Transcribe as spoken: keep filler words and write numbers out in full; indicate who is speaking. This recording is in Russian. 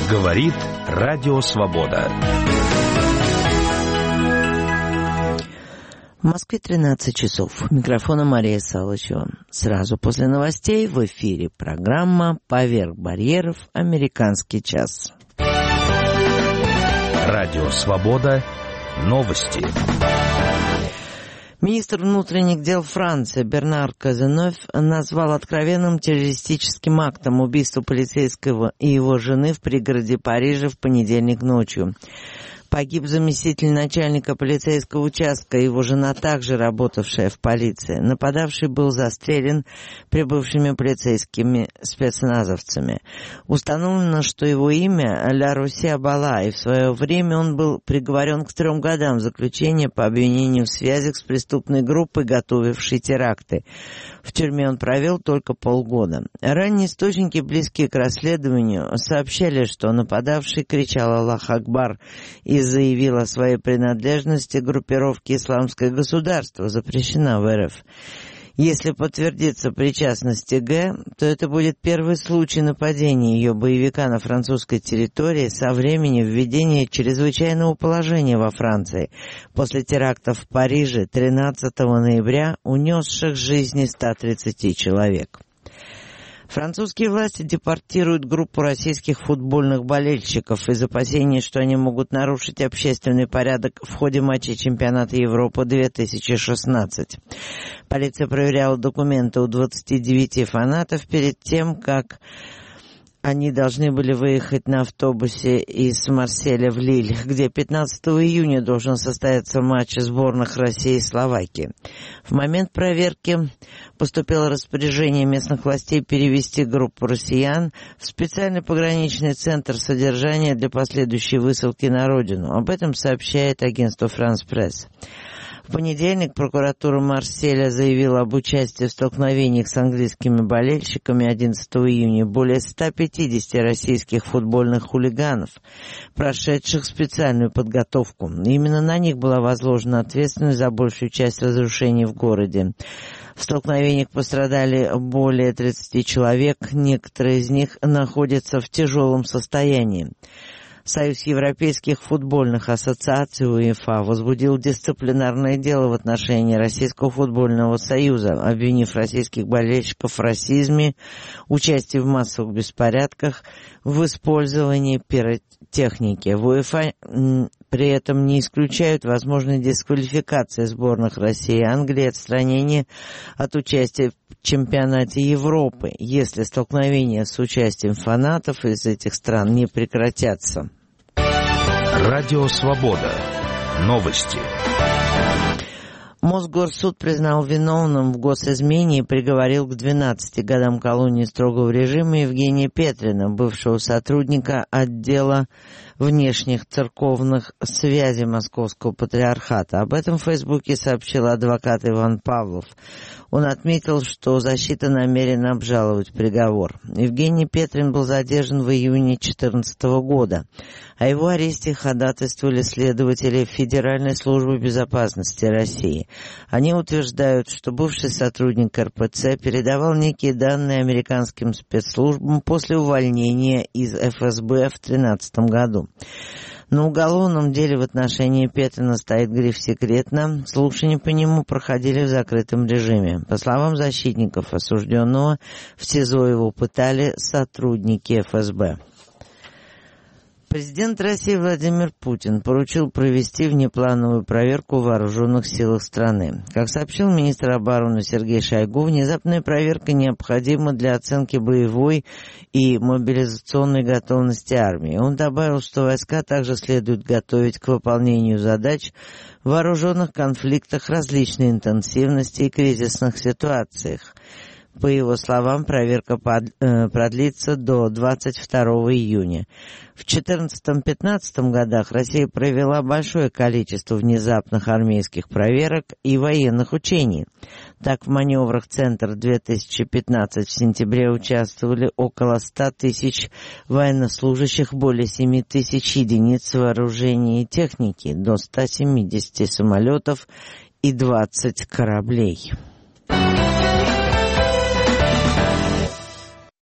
Speaker 1: Говорит Радио Свобода.
Speaker 2: В Москве тринадцать часов. Микрофона Мария Салычева. Сразу после новостей в эфире программа «Поверх барьеров. Американский час».
Speaker 1: Радио Свобода. Новости.
Speaker 2: Министр внутренних дел Франции Бернар Казенов назвал откровенным террористическим актом убийство полицейского и его жены в пригороде Парижа в понедельник ночью. Погиб заместитель начальника полицейского участка, его жена, также работавшая в полиции. Нападавший был застрелен прибывшими полицейскими спецназовцами. Установлено, что его имя Ля Руси Абала, и в свое время он был приговорен к трем годам заключения по обвинению в связях с преступной группой, готовившей теракты. В тюрьме он провел только полгода. Ранние источники, близкие к расследованию, сообщали, что нападавший кричал «Аллах Акбар» и заявил о своей принадлежности к группировке «Исламское государство», запрещена в эр эф. Если подтвердится причастность Г, то это будет первый случай нападения ее боевика на французской территории со времени введения чрезвычайного положения во Франции после терактов в Париже тринадцатого ноября, унесших жизни ста тридцати человек. Французские власти депортируют группу российских футбольных болельщиков из опасений, что они могут нарушить общественный порядок в ходе матча чемпионата Европы две тысячи шестнадцать. Полиция проверяла документы у двадцати девяти фанатов перед тем, как они должны были выехать на автобусе из Марселя в Лиль, где пятнадцатого июня должен состояться матч сборных России и Словакии. В момент проверки поступило распоряжение местных властей перевести группу россиян в специальный пограничный центр содержания для последующей высылки на родину. Об этом сообщает агентство «Франс Пресс». В понедельник прокуратура Марселя заявила об участии в столкновениях с английскими болельщиками одиннадцатого июня более ста пятидесяти российских футбольных хулиганов, прошедших специальную подготовку. Именно на них была возложена ответственность за большую часть разрушений в городе. В столкновениях пострадали более тридцати человек, некоторые из них находятся в тяжелом состоянии. Союз Европейских футбольных ассоциаций УЕФА возбудил дисциплинарное дело в отношении Российского футбольного союза, обвинив российских болельщиков в расизме, участии в массовых беспорядках, в использовании пиротехники. В УЕФА при этом не исключают возможной дисквалификации сборных России и Англии, отстранения от участия в чемпионате Европы, если столкновения с участием фанатов из этих стран не прекратятся.
Speaker 1: Радио Свобода. Новости.
Speaker 2: Мосгорсуд признал виновным в госизмене и приговорил к двенадцати годам колонии строгого режима Евгения Петрина, бывшего сотрудника отдела внешних церковных связей Московского патриархата. Об этом в Фейсбуке сообщил адвокат Иван Павлов. Он отметил, что защита намерена обжаловать приговор. Евгений Петрин был задержан в июне две тысячи четырнадцатого года. О его аресте ходатайствовали следователи Федеральной службы безопасности России. Они утверждают, что бывший сотрудник эр пэ цэ передавал некие данные американским спецслужбам после увольнения из эф эс бэ в две тысячи тринадцатом году. На уголовном деле в отношении Петрина стоит гриф «секретно». Слушания по нему проходили в закрытом режиме. По словам защитников осужденного, в СИЗО его пытали сотрудники эф эс бэ. Президент России Владимир Путин поручил провести внеплановую проверку в вооруженных силах страны. Как сообщил министр обороны Сергей Шойгу, внезапная проверка необходима для оценки боевой и мобилизационной готовности армии. Он добавил, что войска также следует готовить к выполнению задач в вооруженных конфликтах различной интенсивности и кризисных ситуациях. По его словам, проверка продлится до двадцать второго июня. В две тысячи четырнадцатом-пятнадцатом годах Россия провела большое количество внезапных армейских проверок и военных учений. Так, в маневрах «Центр две тысячи пятнадцать» в сентябре участвовали около ста тысяч военнослужащих, более семи тысяч единиц вооружения и техники, до ста семидесяти самолетов и двадцати кораблей.